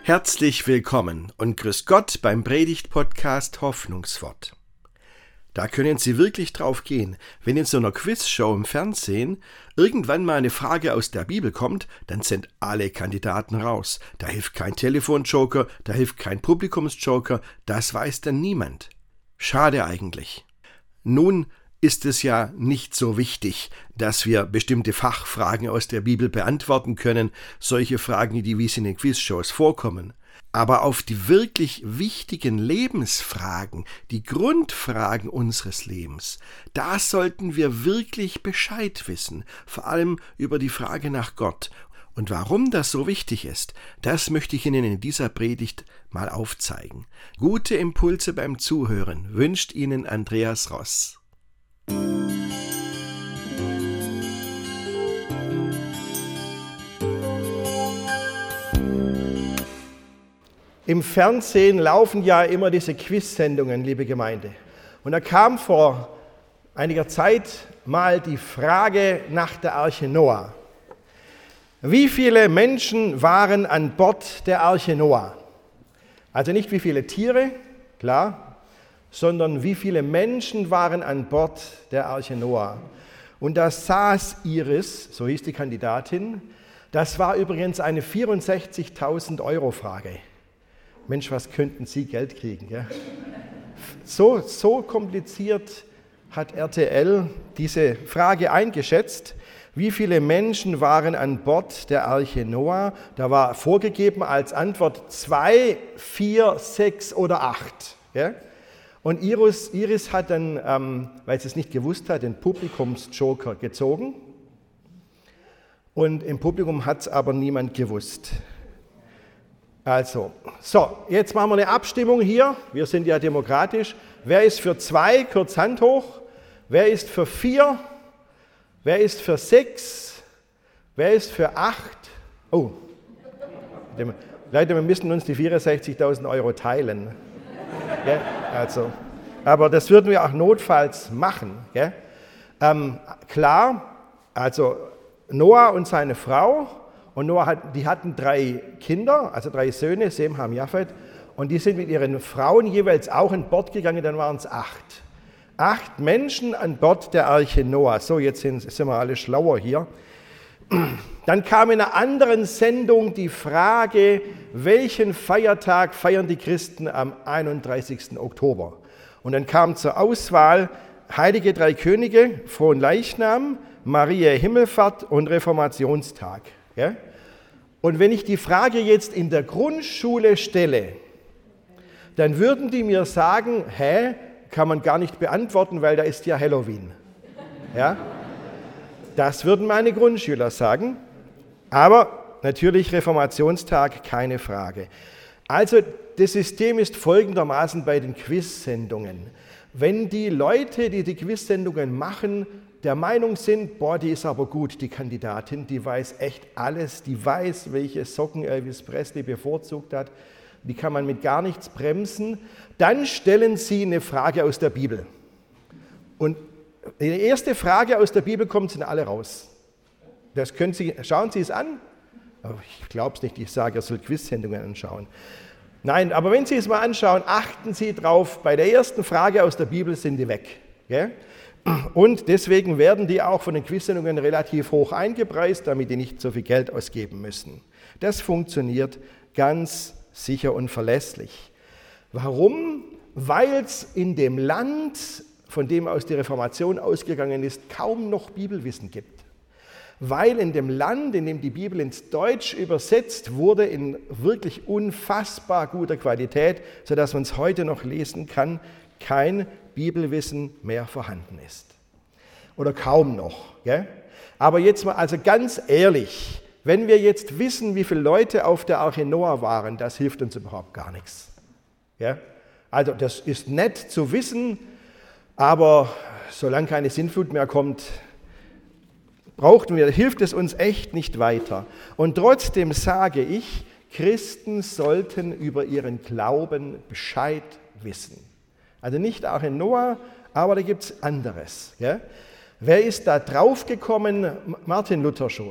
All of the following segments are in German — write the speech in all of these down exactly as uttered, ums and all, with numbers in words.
Herzlich willkommen und grüß Gott beim Predigt-Podcast Hoffnungswort. Da können Sie wirklich drauf gehen, wenn in so einer Quizshow im Fernsehen irgendwann mal eine Frage aus der Bibel kommt, dann sind alle Kandidaten raus. Da hilft kein Telefonjoker, da hilft kein Publikumsjoker, das weiß dann niemand. Schade eigentlich. Nun ist es ja nicht so wichtig, dass wir bestimmte Fachfragen aus der Bibel beantworten können, solche Fragen, die wie sie in den Quizshows vorkommen. Aber auf die wirklich wichtigen Lebensfragen, die Grundfragen unseres Lebens, da sollten wir wirklich Bescheid wissen, vor allem über die Frage nach Gott. Und warum das so wichtig ist, das möchte ich Ihnen in dieser Predigt mal aufzeigen. Gute Impulse beim Zuhören wünscht Ihnen Andreas Ross. Im Fernsehen laufen ja immer diese Quiz-Sendungen, liebe Gemeinde. Und da kam vor einiger Zeit mal die Frage nach der Arche Noah. Wie viele Menschen waren an Bord der Arche Noah? Also nicht wie viele Tiere, klar, sondern wie viele Menschen waren an Bord der Arche Noah. Und da saß Iris, so hieß die Kandidatin, das war übrigens eine vierundsechzigtausend Euro Frage. Mensch, was könnten Sie Geld kriegen? Ja? So, so kompliziert hat R T L diese Frage eingeschätzt. Wie viele Menschen waren an Bord der Arche Noah? Da war vorgegeben als Antwort zwei, vier, sechs oder acht. Ja? Und Iris, Iris hat dann, ähm, weil sie es nicht gewusst hat, den Publikumsjoker gezogen. Und im Publikum hat es aber niemand gewusst. Also, so, jetzt machen wir eine Abstimmung hier. Wir sind ja demokratisch. Wer ist für zwei? Kurz Hand hoch. Wer ist für vier? Wer ist für sechs? Wer ist für acht? Oh, Leute, wir müssen uns die vierundsechzigtausend Euro teilen. Gell? Also, aber das würden wir auch notfalls machen. Gell? Ähm, klar, also Noah und seine Frau. Und Noah hat, die hatten drei Kinder, also drei Söhne, Sem, Ham, Japhet. Und die sind mit ihren Frauen jeweils auch an Bord gegangen, dann waren es acht. Acht Menschen an Bord der Arche Noah. So, jetzt sind, sind wir alle schlauer hier. Dann kam in einer anderen Sendung die Frage, welchen Feiertag feiern die Christen am einunddreißigsten Oktober? Und dann kam zur Auswahl Heilige Drei Könige, Fronleichnam, Mariä Himmelfahrt und Reformationstag. Ja? Und wenn ich die Frage jetzt in der Grundschule stelle, dann würden die mir sagen, hä, kann man gar nicht beantworten, weil da ist ja Halloween. Ja? Das würden meine Grundschüler sagen, aber natürlich Reformationstag, keine Frage. Also das System ist folgendermaßen bei den Quiz-Sendungen. Wenn die Leute, die die Quiz-Sendungen machen, der Meinung sind, boah, die ist aber gut, die Kandidatin, die weiß echt alles, die weiß, welche Socken Elvis Presley bevorzugt hat, die kann man mit gar nichts bremsen, dann stellen sie eine Frage aus der Bibel. Und die erste Frage aus der Bibel kommt, sind alle raus. Das können Sie, schauen Sie es an. Aber ich glaube es nicht, ich sage, er soll Quiz-Sendungen anschauen. Nein, aber wenn Sie es mal anschauen, achten Sie drauf, bei der ersten Frage aus der Bibel sind die weg. Gell? Und deswegen werden die auch von den Quiz-Sendungen relativ hoch eingepreist, damit die nicht so viel Geld ausgeben müssen. Das funktioniert ganz sicher und verlässlich. Warum? Weil es in dem Land, von dem aus die Reformation ausgegangen ist, kaum noch Bibelwissen gibt. Weil in dem Land, in dem die Bibel ins Deutsch übersetzt wurde, in wirklich unfassbar guter Qualität, sodass man es heute noch lesen kann, kein Bibelwissen mehr vorhanden ist. Oder kaum noch. Gell? Aber jetzt mal, also ganz ehrlich, wenn wir jetzt wissen, wie viele Leute auf der Arche Noah waren, das hilft uns überhaupt gar nichts. Gell? Also das ist nett zu wissen, aber solange keine Sintflut mehr kommt, brauchten wir, hilft es uns echt nicht weiter. Und trotzdem sage ich, Christen sollten über ihren Glauben Bescheid wissen. Also nicht Arche Noah, aber da gibt es anderes. Ja? Wer ist da draufgekommen? Martin Luther schon.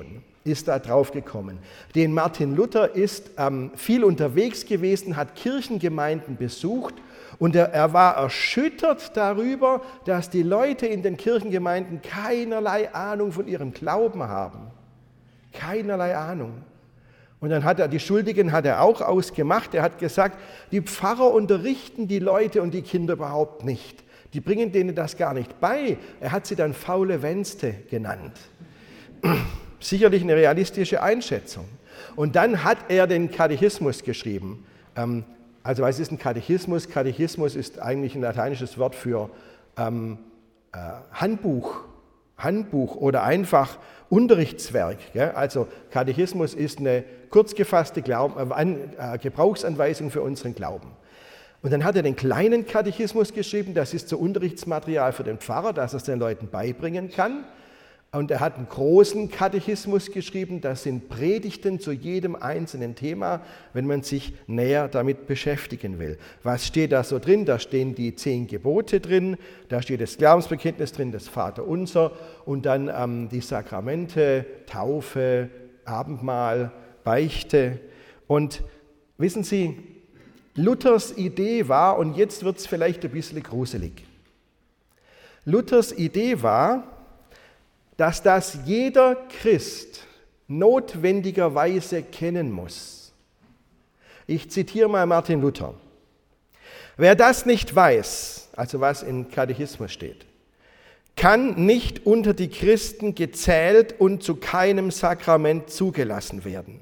ist da drauf gekommen. Den Martin Luther ist ähm, viel unterwegs gewesen, hat Kirchengemeinden besucht und er, er war erschüttert darüber, dass die Leute in den Kirchengemeinden keinerlei Ahnung von ihrem Glauben haben. Keinerlei Ahnung. Und dann hat er, die Schuldigen hat er auch ausgemacht. Er hat gesagt, die Pfarrer unterrichten die Leute und die Kinder überhaupt nicht. Die bringen denen das gar nicht bei. Er hat sie dann faule Wänste genannt. Sicherlich eine realistische Einschätzung. Und dann hat er den Katechismus geschrieben. Also was ist ein Katechismus? Katechismus ist eigentlich ein lateinisches Wort für ähm, äh, Handbuch. Handbuch oder einfach Unterrichtswerk. Gell? Also Katechismus ist eine kurz gefasste Glaub- äh, Gebrauchsanweisung für unseren Glauben. Und dann hat er den kleinen Katechismus geschrieben, das ist so Unterrichtsmaterial für den Pfarrer, dass er es den Leuten beibringen kann. Und er hat einen großen Katechismus geschrieben, das sind Predigten zu jedem einzelnen Thema, wenn man sich näher damit beschäftigen will. Was steht da so drin? Da stehen die zehn Gebote drin, da steht das Glaubensbekenntnis drin, das Vaterunser und dann ähm, die Sakramente, Taufe, Abendmahl, Beichte. Und wissen Sie, Luthers Idee war, und jetzt wird es vielleicht ein bisschen gruselig, Luthers Idee war, dass das jeder Christ notwendigerweise kennen muss. Ich zitiere mal Martin Luther. Wer das nicht weiß, also was im Katechismus steht, kann nicht unter die Christen gezählt und zu keinem Sakrament zugelassen werden.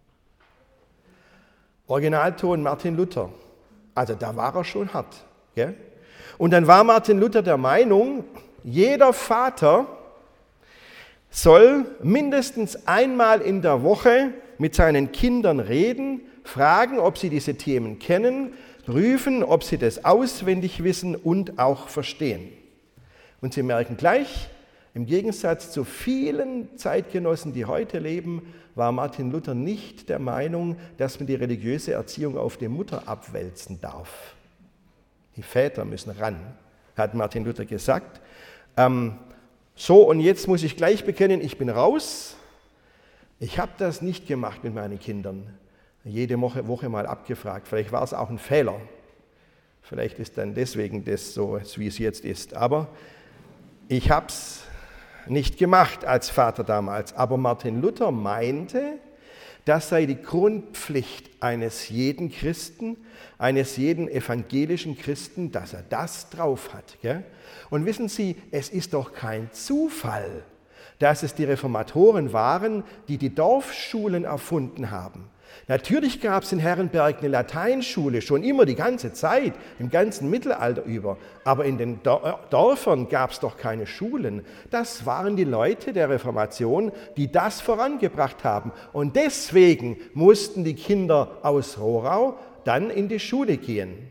Originalton Martin Luther. Also da war er schon hart. Gell? Und dann war Martin Luther der Meinung, jeder Vater soll mindestens einmal in der Woche mit seinen Kindern reden, fragen, ob sie diese Themen kennen, prüfen, ob sie das auswendig wissen und auch verstehen. Und Sie merken gleich, im Gegensatz zu vielen Zeitgenossen, die heute leben, war Martin Luther nicht der Meinung, dass man die religiöse Erziehung auf die Mutter abwälzen darf. Die Väter müssen ran, hat Martin Luther gesagt. Ähm, So, und jetzt muss ich gleich bekennen, ich bin raus. Ich habe das nicht gemacht mit meinen Kindern. Jede Woche, Woche mal abgefragt. Vielleicht war es auch ein Fehler. Vielleicht ist dann deswegen das so, wie es jetzt ist. Aber ich habe es nicht gemacht als Vater damals. Aber Martin Luther meinte, das sei die Grundpflicht eines jeden Christen, eines jeden evangelischen Christen, dass er das drauf hat. Gell? Und wissen Sie, es ist doch kein Zufall, dass es die Reformatoren waren, die die Dorfschulen erfunden haben. Natürlich gab es in Herrenberg eine Lateinschule, schon immer die ganze Zeit, im ganzen Mittelalter über. Aber in den Dörfern gab es doch keine Schulen. Das waren die Leute der Reformation, die das vorangebracht haben. Und deswegen mussten die Kinder aus Rohrau dann in die Schule gehen.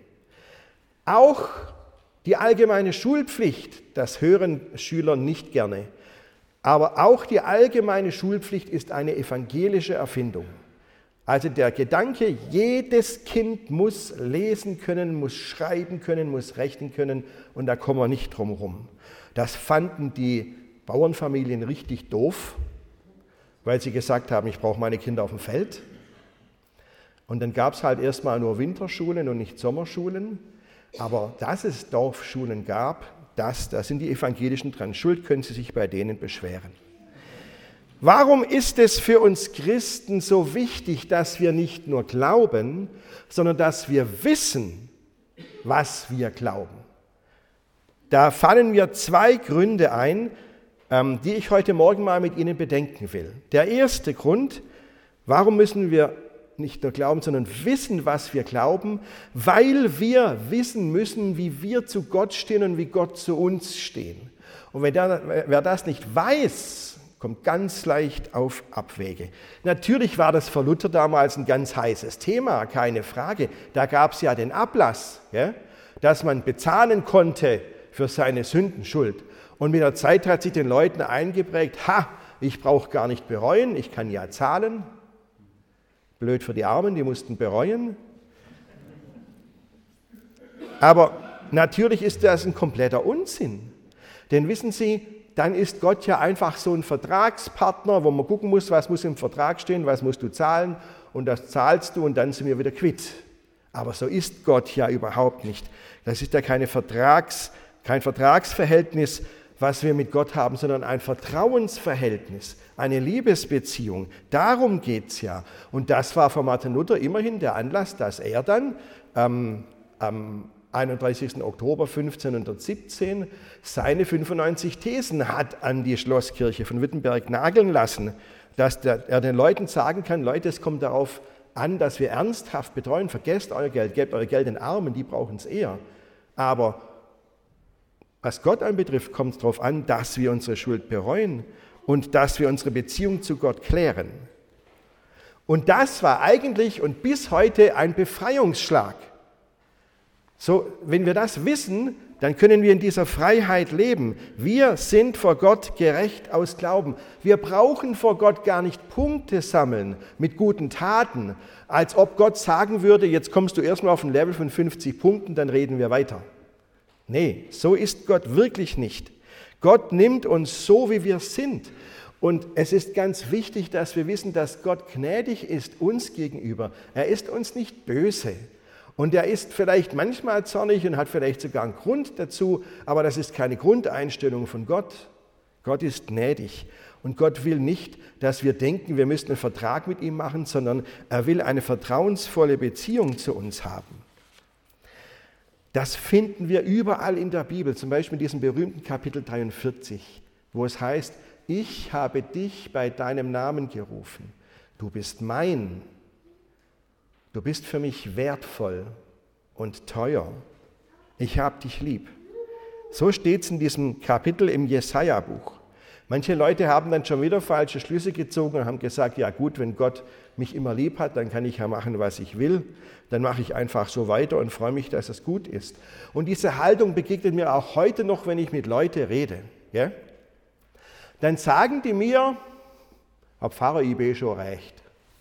Auch die allgemeine Schulpflicht, das hören Schüler nicht gerne, aber auch die allgemeine Schulpflicht ist eine evangelische Erfindung. Also der Gedanke, jedes Kind muss lesen können, muss schreiben können, muss rechnen können und da kommen wir nicht drum rum. Das fanden die Bauernfamilien richtig doof, weil sie gesagt haben, ich brauche meine Kinder auf dem Feld. Und dann gab es halt erstmal nur Winterschulen und nicht Sommerschulen. Aber dass es Dorfschulen gab, das, da sind die Evangelischen dran schuld, können Sie sich bei denen beschweren. Warum ist es für uns Christen so wichtig, dass wir nicht nur glauben, sondern dass wir wissen, was wir glauben? Da fallen mir zwei Gründe ein, die ich heute Morgen mal mit Ihnen bedenken will. Der erste Grund, warum müssen wir nicht nur glauben, sondern wissen, was wir glauben, weil wir wissen müssen, wie wir zu Gott stehen und wie Gott zu uns stehen. Und wenn der, wer das nicht weiß, kommt ganz leicht auf Abwege. Natürlich war das für Luther damals ein ganz heißes Thema, keine Frage. Da gab es ja den Ablass, ja, dass man bezahlen konnte für seine Sündenschuld. Und mit der Zeit hat sich den Leuten eingeprägt, ha, ich brauche gar nicht bereuen, ich kann ja zahlen. Blöd für die Armen, die mussten bereuen. Aber natürlich ist das ein kompletter Unsinn. Denn wissen Sie, dann ist Gott ja einfach so ein Vertragspartner, wo man gucken muss, was muss im Vertrag stehen, was musst du zahlen und das zahlst du und dann sind wir wieder quitt. Aber so ist Gott ja überhaupt nicht. Das ist ja keine Vertrags, kein Vertragsverhältnis, was wir mit Gott haben, sondern ein Vertrauensverhältnis, eine Liebesbeziehung. Darum geht es ja. Und das war für Martin Luther immerhin der Anlass, dass er dann ähm, am einunddreißigsten Oktober fünfzehnhundertsiebzehn seine fünfundneunzig Thesen hat an die Schlosskirche von Wittenberg nageln lassen, dass der, er den Leuten sagen kann, Leute, es kommt darauf an, dass wir ernsthaft betreuen, vergesst euer Geld, gebt euer Geld den Armen, die brauchen es eher. Aber was Gott anbetrifft, kommt es darauf an, dass wir unsere Schuld bereuen und dass wir unsere Beziehung zu Gott klären. Und das war eigentlich und bis heute ein Befreiungsschlag. So, wenn wir das wissen, dann können wir in dieser Freiheit leben. Wir sind vor Gott gerecht aus Glauben. Wir brauchen vor Gott gar nicht Punkte sammeln mit guten Taten, als ob Gott sagen würde, jetzt kommst du erstmal auf ein Level von fünfzig Punkten, dann reden wir weiter. Nee, so ist Gott wirklich nicht. Gott nimmt uns so, wie wir sind. Und es ist ganz wichtig, dass wir wissen, dass Gott gnädig ist uns gegenüber. Er ist uns nicht böse. Und er ist vielleicht manchmal zornig und hat vielleicht sogar einen Grund dazu, aber das ist keine Grundeinstellung von Gott. Gott ist gnädig. Und Gott will nicht, dass wir denken, wir müssten einen Vertrag mit ihm machen, sondern er will eine vertrauensvolle Beziehung zu uns haben. Das finden wir überall in der Bibel, zum Beispiel in diesem berühmten Kapitel dreiundvierzig, wo es heißt, ich habe dich bei deinem Namen gerufen, du bist mein, du bist für mich wertvoll und teuer, ich habe dich lieb. So steht es in diesem Kapitel im Jesaja-Buch. Manche Leute haben dann schon wieder falsche Schlüsse gezogen und haben gesagt, ja gut, wenn Gott mich immer lieb hat, dann kann ich ja machen, was ich will. Dann mache ich einfach so weiter und freue mich, dass es gut ist. Und diese Haltung begegnet mir auch heute noch, wenn ich mit Leuten rede. Ja? Dann sagen die mir, Herr Pfarrer, ich bin schon recht.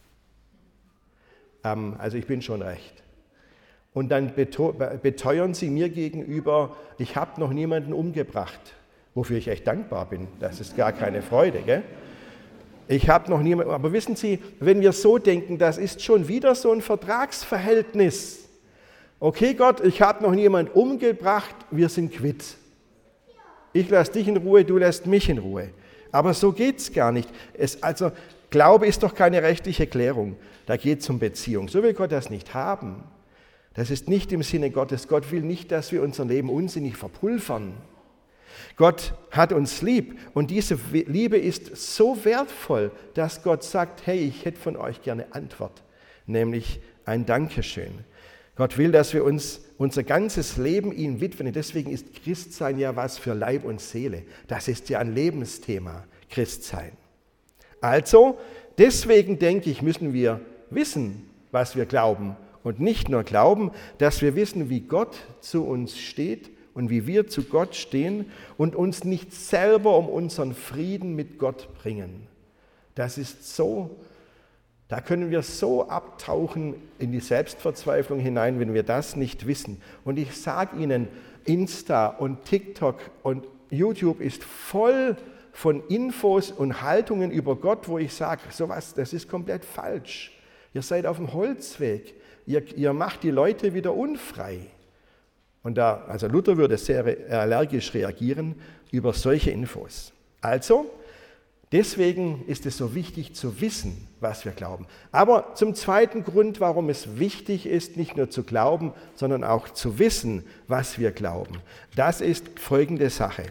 Ähm, also ich bin schon recht. Und dann beteuern sie mir gegenüber, ich habe noch niemanden umgebracht. Wofür ich echt dankbar bin. Das ist gar keine Freude. Gell? Ich habe noch niemanden. Aber wissen Sie, wenn wir so denken, das ist schon wieder so ein Vertragsverhältnis. Okay, Gott, ich habe noch niemanden umgebracht, wir sind quitt. Ich lasse dich in Ruhe, du lässt mich in Ruhe. Aber so geht es gar nicht. Es, also, Glaube ist doch keine rechtliche Klärung. Da geht es um Beziehung. So will Gott das nicht haben. Das ist nicht im Sinne Gottes. Gott will nicht, dass wir unser Leben unsinnig verpulvern. Gott hat uns lieb und diese Liebe ist so wertvoll, dass Gott sagt, hey, ich hätte von euch gerne Antwort, nämlich ein Dankeschön. Gott will, dass wir uns unser ganzes Leben ihm widmen und deswegen ist Christsein ja was für Leib und Seele. Das ist ja ein Lebensthema, Christsein. Also, deswegen denke ich, müssen wir wissen, was wir glauben und nicht nur glauben, dass wir wissen, wie Gott zu uns steht und wie wir zu Gott stehen und uns nicht selber um unseren Frieden mit Gott bringen. Das ist so, da können wir so abtauchen in die Selbstverzweiflung hinein, wenn wir das nicht wissen. Und ich sage Ihnen, Insta und TikTok und YouTube ist voll von Infos und Haltungen über Gott, wo ich sage, sowas, das ist komplett falsch. Ihr seid auf dem Holzweg, ihr, ihr macht die Leute wieder unfrei. Und da, also Luther würde sehr allergisch reagieren über solche Infos. Also, deswegen ist es so wichtig zu wissen, was wir glauben. Aber zum zweiten Grund, warum es wichtig ist, nicht nur zu glauben, sondern auch zu wissen, was wir glauben. Das ist folgende Sache.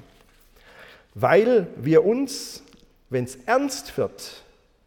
Weil wir uns, wenn es ernst wird,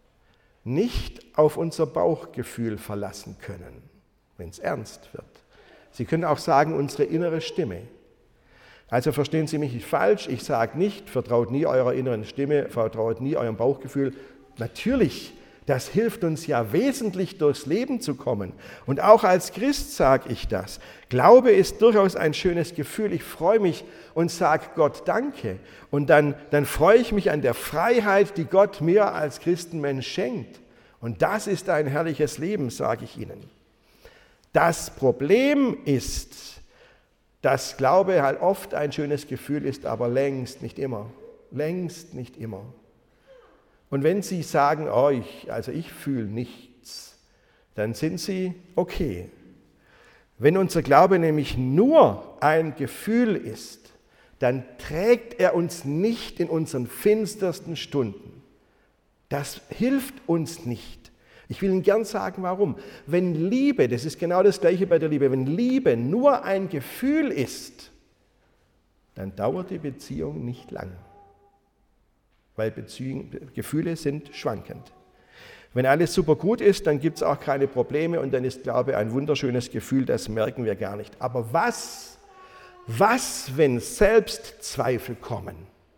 nicht auf unser Bauchgefühl verlassen können. Wenn es ernst wird. Sie können auch sagen, unsere innere Stimme. Also verstehen Sie mich nicht falsch, ich sage nicht, vertraut nie eurer inneren Stimme, vertraut nie eurem Bauchgefühl. Natürlich, das hilft uns ja wesentlich durchs Leben zu kommen. Und auch als Christ sage ich das. Glaube ist durchaus ein schönes Gefühl. Ich freue mich und sage Gott Danke. Und dann, dann freue ich mich an der Freiheit, die Gott mir als Christenmensch schenkt. Und das ist ein herrliches Leben, sage ich Ihnen. Das Problem ist, dass Glaube halt oft ein schönes Gefühl ist, aber längst nicht immer. längst nicht immer. Und wenn Sie sagen, oh, ich, also ich fühle nichts, dann sind Sie okay. Wenn unser Glaube nämlich nur ein Gefühl ist, dann trägt er uns nicht in unseren finstersten Stunden. Das hilft uns nicht. Ich will Ihnen gern sagen, warum. Wenn Liebe, das ist genau das Gleiche bei der Liebe, wenn Liebe nur ein Gefühl ist, dann dauert die Beziehung nicht lang. Weil Beziehung, Gefühle sind schwankend. Wenn alles super gut ist, dann gibt es auch keine Probleme und dann ist Glaube ein wunderschönes Gefühl, das merken wir gar nicht. Aber was, was, wenn Selbstzweifel kommen?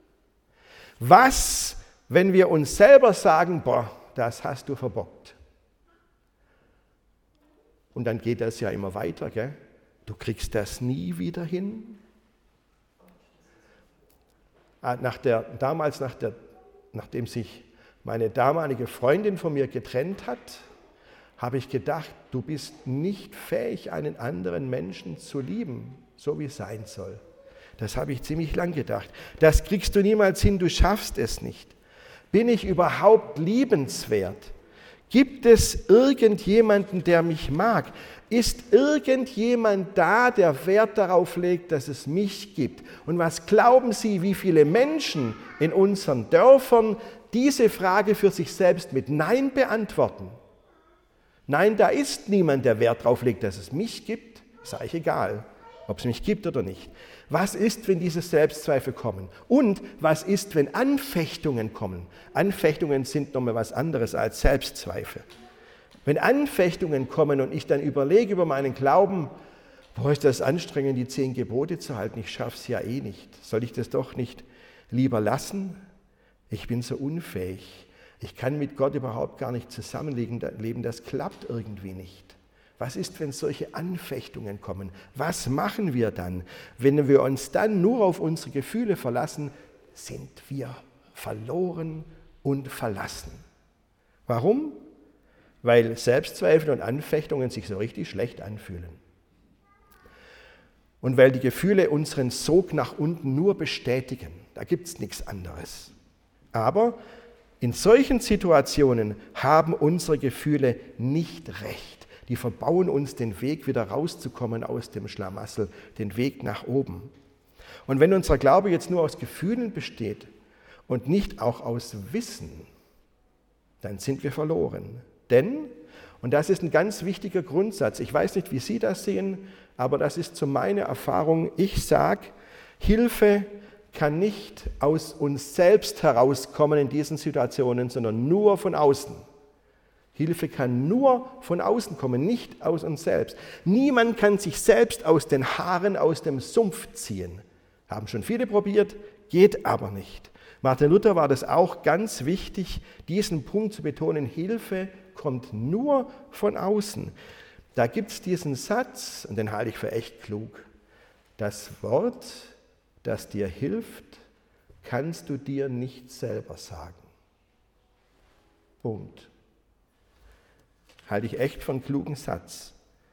Was, wenn wir uns selber sagen, boah, das hast du verbockt? Und dann geht das ja immer weiter, gell? Du kriegst das nie wieder hin. Nach der, damals, nach der, nachdem sich meine damalige Freundin von mir getrennt hat, habe ich gedacht, du bist nicht fähig, einen anderen Menschen zu lieben, so wie es sein soll. Das habe ich ziemlich lang gedacht. Das kriegst du niemals hin, du schaffst es nicht. Bin ich überhaupt liebenswert? Gibt es irgendjemanden, der mich mag? Ist irgendjemand da, der Wert darauf legt, dass es mich gibt? Und was glauben Sie, wie viele Menschen in unseren Dörfern diese Frage für sich selbst mit Nein beantworten? Nein, da ist niemand, der Wert darauf legt, dass es mich gibt. Ist eigentlich egal, ob es mich gibt oder nicht. Was ist, wenn diese Selbstzweifel kommen? Und was ist, wenn Anfechtungen kommen? Anfechtungen sind nochmal was anderes als Selbstzweifel. Wenn Anfechtungen kommen und ich dann überlege über meinen Glauben, boah, ist das anstrengend, die zehn Gebote zu halten, ich schaffe es ja eh nicht. Soll ich das doch nicht lieber lassen? Ich bin so unfähig. Ich kann mit Gott überhaupt gar nicht zusammenleben, das klappt irgendwie nicht. Was ist, wenn solche Anfechtungen kommen? Was machen wir dann? Wenn wir uns dann nur auf unsere Gefühle verlassen, sind wir verloren und verlassen. Warum? Weil Selbstzweifel und Anfechtungen sich so richtig schlecht anfühlen. Und weil die Gefühle unseren Sog nach unten nur bestätigen. Da gibt es nichts anderes. Aber in solchen Situationen haben unsere Gefühle nicht recht. Die verbauen uns den Weg, wieder rauszukommen aus dem Schlamassel, den Weg nach oben. Und wenn unser Glaube jetzt nur aus Gefühlen besteht und nicht auch aus Wissen, dann sind wir verloren. Denn, und das ist ein ganz wichtiger Grundsatz, ich weiß nicht, wie Sie das sehen, aber das ist so meine Erfahrung, ich sage, Hilfe kann nicht aus uns selbst herauskommen in diesen Situationen, sondern nur von außen. Hilfe kann nur von außen kommen, nicht aus uns selbst. Niemand kann sich selbst aus den Haaren aus dem Sumpf ziehen. Haben schon viele probiert, geht aber nicht. Martin Luther war das auch ganz wichtig, diesen Punkt zu betonen, Hilfe kommt nur von außen. Da gibt es diesen Satz, und den halte ich für echt klug. Das Wort, das dir hilft, kannst du dir nicht selber sagen. Punkt. Halte ich echt für einen klugen Satz.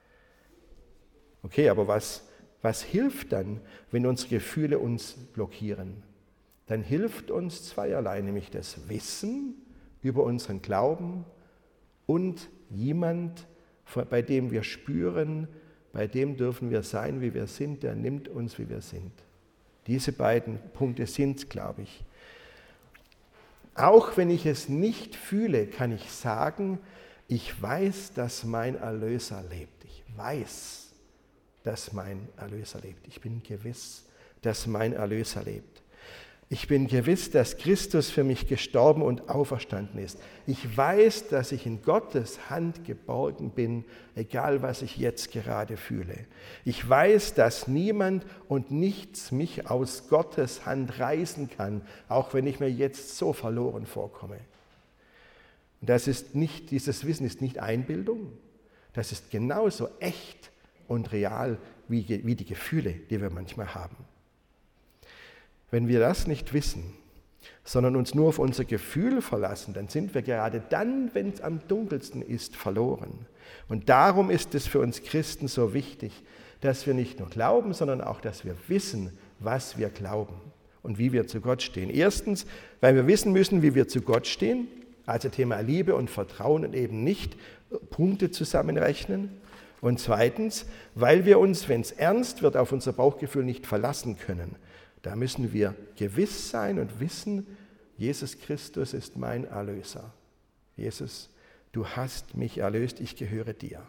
Okay, aber was, was hilft dann, wenn unsere Gefühle uns blockieren? Dann hilft uns zweierlei, nämlich das Wissen über unseren Glauben und jemand, bei dem wir spüren, bei dem dürfen wir sein, wie wir sind, der nimmt uns, wie wir sind. Diese beiden Punkte sind es, glaube ich. Auch wenn ich es nicht fühle, kann ich sagen, ich weiß, dass mein Erlöser lebt. Ich weiß, dass mein Erlöser lebt. Ich bin gewiss, dass mein Erlöser lebt. Ich bin gewiss, dass Christus für mich gestorben und auferstanden ist. Ich weiß, dass ich in Gottes Hand geborgen bin, egal was ich jetzt gerade fühle. Ich weiß, dass niemand und nichts mich aus Gottes Hand reißen kann, auch wenn ich mir jetzt so verloren vorkomme. Und das ist nicht, dieses Wissen ist nicht Einbildung, das ist genauso echt und real wie, wie die Gefühle, die wir manchmal haben. Wenn wir das nicht wissen, sondern uns nur auf unser Gefühl verlassen, dann sind wir gerade dann, wenn es am dunkelsten ist, verloren. Und darum ist es für uns Christen so wichtig, dass wir nicht nur glauben, sondern auch, dass wir wissen, was wir glauben. und wie wir zu Gott stehen. Erstens, weil wir wissen müssen, wie wir zu Gott stehen, also Thema Liebe und Vertrauen und eben nicht Punkte zusammenrechnen. Und zweitens, weil wir uns, wenn es ernst wird, auf unser Bauchgefühl nicht verlassen können. Da müssen wir gewiss sein und wissen, Jesus Christus ist mein Erlöser. Jesus, du hast mich erlöst, ich gehöre dir.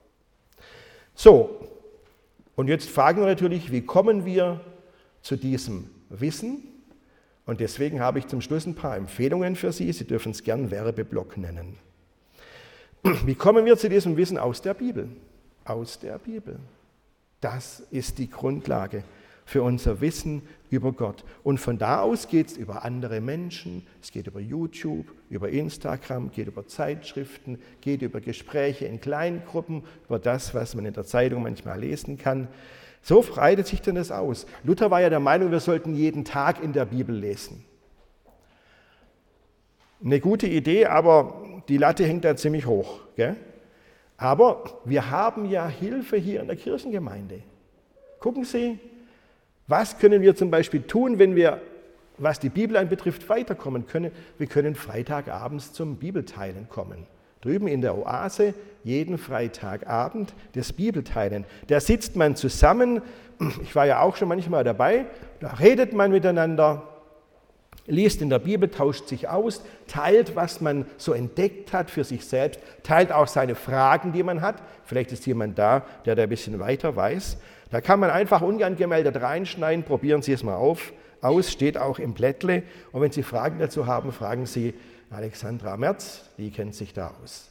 So, und jetzt fragen wir natürlich, wie kommen wir zu diesem Wissen? Und deswegen habe ich zum Schluss ein paar Empfehlungen für Sie. Sie dürfen es gern Werbeblock nennen. Wie kommen wir zu diesem Wissen? Aus der Bibel. Aus der Bibel. Das ist die Grundlage für unser Wissen über Gott. Und von da aus geht es über andere Menschen, es geht über YouTube, über Instagram, geht über Zeitschriften, geht über Gespräche in Kleingruppen, über das, was man in der Zeitung manchmal lesen kann. So breitet sich denn das aus. Luther war ja der Meinung, wir sollten jeden Tag in der Bibel lesen. Eine gute Idee, aber die Latte hängt da ziemlich hoch. Gell? Aber wir haben ja Hilfe hier in der Kirchengemeinde. Gucken Sie, was können wir zum Beispiel tun, wenn wir, was die Bibel anbetrifft, weiterkommen können? Wir können Freitagabends zum Bibelteilen kommen. Drüben in der Oase, jeden Freitagabend das Bibelteilen. Da sitzt man zusammen, ich war ja auch schon manchmal dabei, da redet man miteinander, liest in der Bibel, tauscht sich aus, teilt, was man so entdeckt hat für sich selbst, teilt auch seine Fragen, die man hat. Vielleicht ist jemand da, der da ein bisschen weiter weiß. Da kann man einfach unangemeldet reinschneiden, probieren Sie es mal auf, aus, steht auch im Blättle. Und wenn Sie Fragen dazu haben, fragen Sie Alexandra Merz, die kennt sich da aus.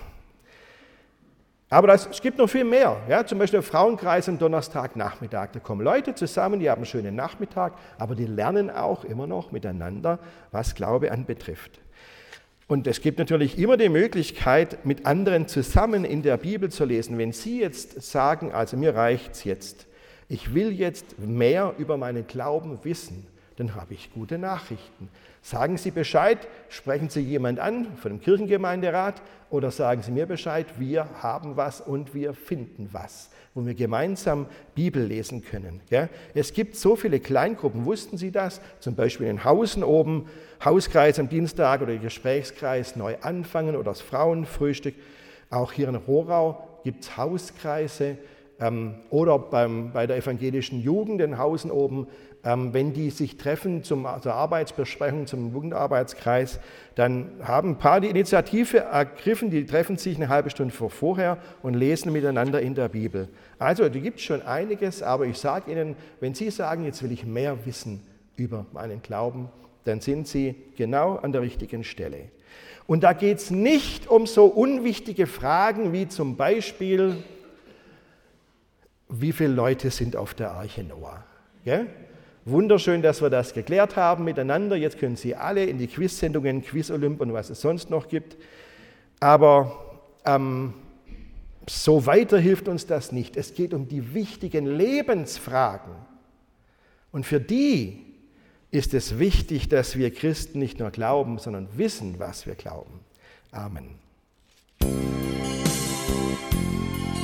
Aber das, es gibt noch viel mehr. Ja, zum Beispiel Frauenkreis am Donnerstagnachmittag. Da kommen Leute zusammen, die haben einen schönen Nachmittag, aber die lernen auch immer noch miteinander, was Glaube anbetrifft. Und es gibt natürlich immer die Möglichkeit, mit anderen zusammen in der Bibel zu lesen. Wenn Sie jetzt sagen, also mir reicht es jetzt, ich will jetzt mehr über meinen Glauben wissen, dann habe ich gute Nachrichten. Sagen Sie Bescheid, sprechen Sie jemand an von dem Kirchengemeinderat oder sagen Sie mir Bescheid, wir haben was und wir finden was, wo wir gemeinsam Bibel lesen können. Es gibt so viele Kleingruppen, wussten Sie das? Zum Beispiel in Hausen oben, Hauskreis am Dienstag oder Gesprächskreis neu anfangen oder das Frauenfrühstück. Auch hier in Rohrau gibt es Hauskreise ähm, oder beim, bei der evangelischen Jugend in Hausen oben. Ähm, wenn die sich treffen zum, zur Arbeitsbesprechung, zum Jugendarbeitskreis, dann haben ein paar die Initiative ergriffen, die treffen sich eine halbe Stunde vorher und lesen miteinander in der Bibel. Also da gibt es schon einiges, aber ich sage Ihnen, wenn Sie sagen, jetzt will ich mehr wissen über meinen Glauben, dann sind Sie genau an der richtigen Stelle. Und da geht es nicht um so unwichtige Fragen wie zum Beispiel, wie viele Leute sind auf der Arche Noah? Gell? Wunderschön, dass wir das geklärt haben miteinander. Jetzt können Sie alle in die Quiz-Sendungen, Quiz-Olymp und was es sonst noch gibt. Aber ähm, so weiter hilft uns das nicht. Es geht um die wichtigen Lebensfragen. Und für die ist es wichtig, dass wir Christen nicht nur glauben, sondern wissen, was wir glauben. Amen.